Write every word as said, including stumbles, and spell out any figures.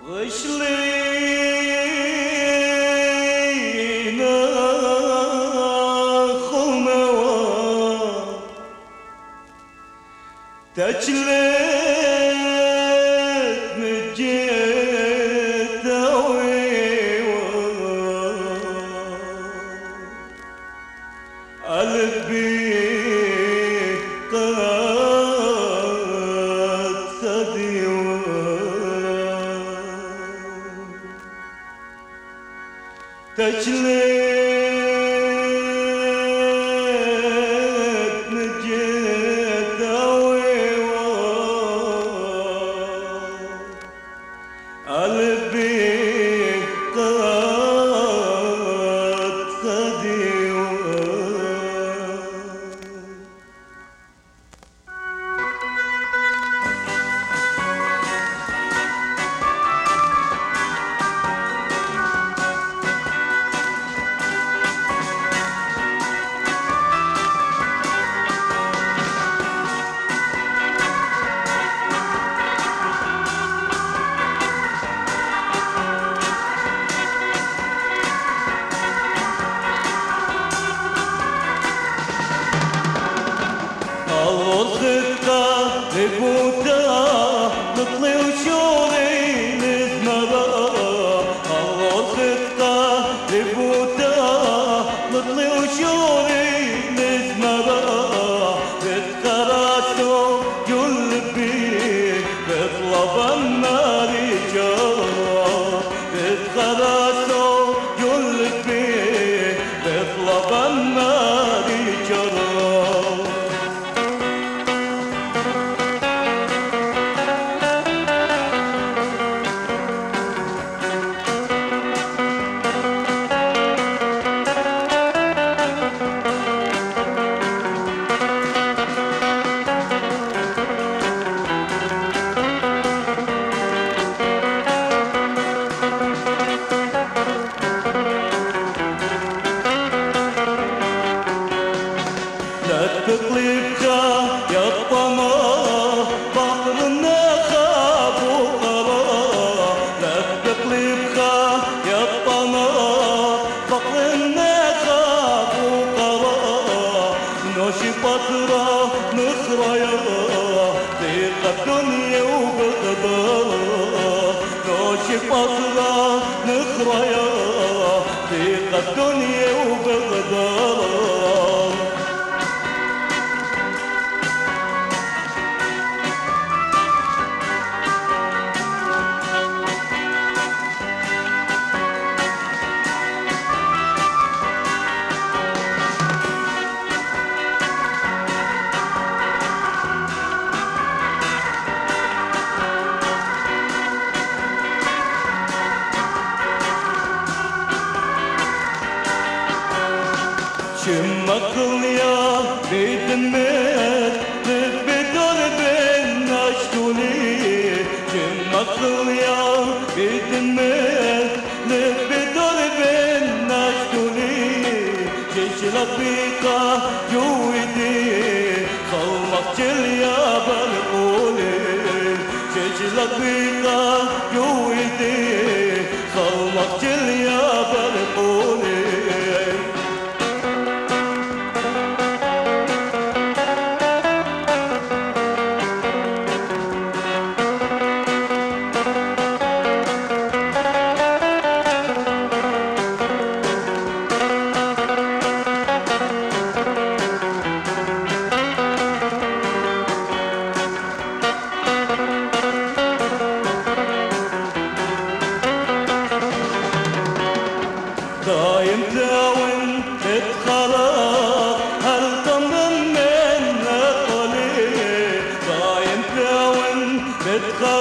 غشلينا خموا تجلد مجيت قلبي قد صديوا تجلد مجيت قلبي قد صديوا الخطة لفوتة نطلي وشوري نزمرة الخطة لفوتة نطلي وشوري نزمرة بتكراتو قلبي بطلب النار جرى بتكراتو قلبي بطلب النار جرى تقلبك يا الطمع بحرنا خاف وغرا لا تقلبك يا الطمع بحرنا خاف وغرا نوشي بطرة نخرى يا ضيق الدنيا وبغدار نوشي بطرة نخرى يا ضيق الدنيا وبغدار شمك يا بيت الميت بدور بين اشتولي شمك يا بيت الميت بدور بين اشتولي تشرب بيك جويدي صومك جل يا بالقولي تشرب بيك جويدي صومك جل يا بالقولي دايم داون تتخرج هل طمن من قليل دايم داون تتخرج